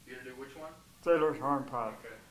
You gonna do which one? Sailor's Horn Pie. Okay.